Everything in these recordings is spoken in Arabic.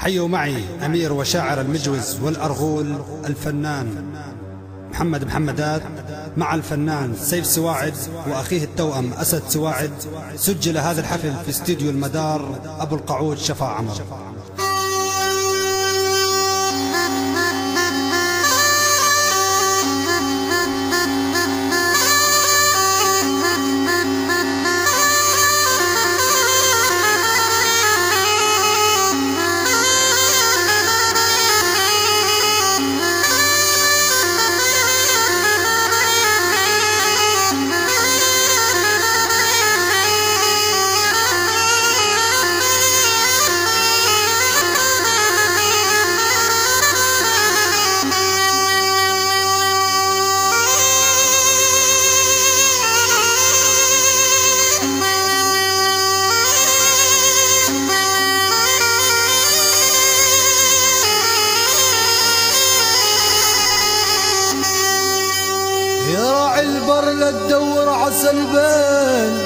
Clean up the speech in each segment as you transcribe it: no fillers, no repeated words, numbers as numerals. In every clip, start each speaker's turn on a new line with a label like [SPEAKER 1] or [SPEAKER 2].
[SPEAKER 1] حيوا معي أمير وشاعر المجوز والأرغول الفنان محمد محمدات مع الفنان سيف سواعد وأخيه التوأم أسد سواعد. سجل هذا الحفل في استديو المدار أبو القعود شفاع عمر.
[SPEAKER 2] يا راعي البر لا تدور عالسلبان،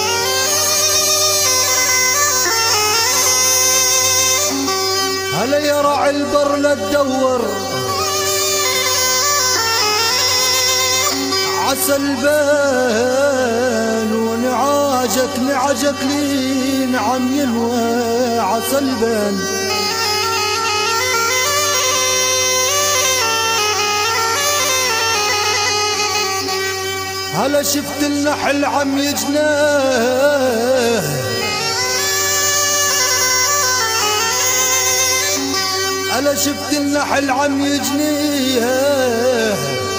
[SPEAKER 2] هلا يا راعي البر لا تدور عالسلبان، ونعاجك لين عم ينوى عالسلبان. هلا شفت النحل عم يجناه، هلا شفت النحل عم يجنيه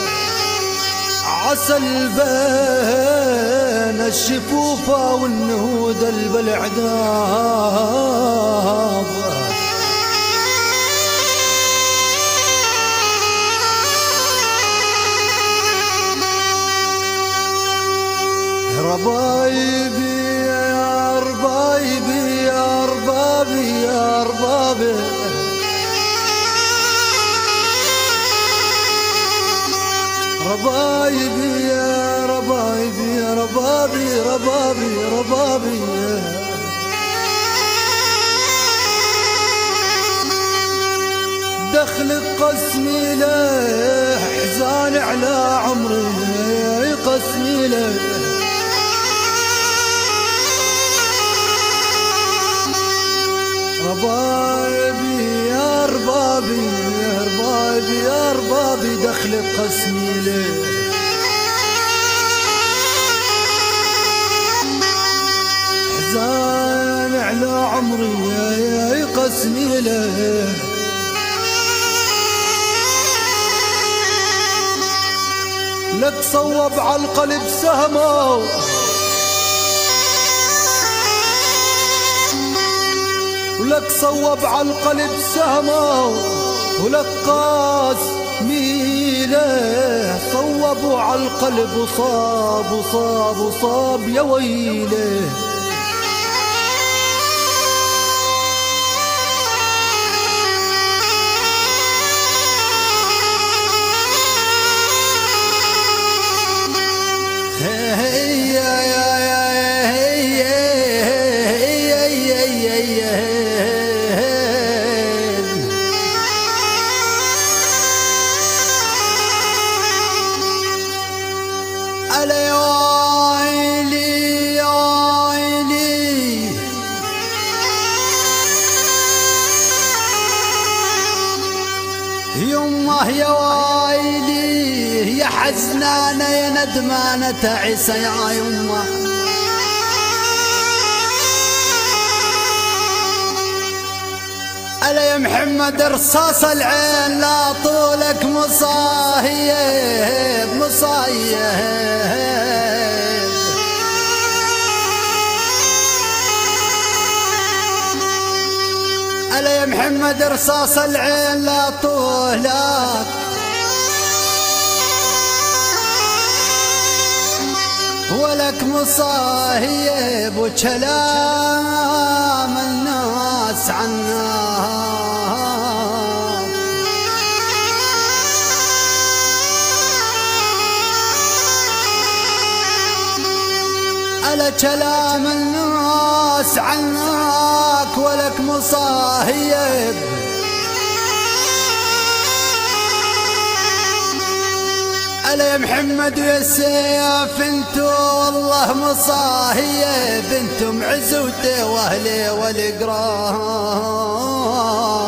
[SPEAKER 2] عالسلبان، الشفوفة والنهود البلعداب. ربايبي يا ربايبي يا ربابي يا ربابي، ربايبي يا ربايبي يا ربابي ربابي ربابي. دخلك قسمي له حزان على عمري قسمي له، ربايبي يا ربابي يا ربابي يا ربابي، دخلك قسمي ليه حزان على عمري يا قسمي ليه. لك صوب عالقلب سهمه، ولك صوب عالقلب سهمه، ولك قاس ميله صوبوا عالقلب وصاب وصاب وصاب يا ويله. يمه يا وايلي يا حزنانة يا ندمانة تعيسة يا يمه، ألا يا محمد رصاص العين لا طولك مصايب مصايب. ألا يا محمد رصاص العين لا طولك، ولك مصايب وكلام الناس عنك. ألا كلام الناس عنك ولك مصاهيب ألا يا محمد ويا سيف انتو والله مصاهيب انتم عزوتي واهلي والقران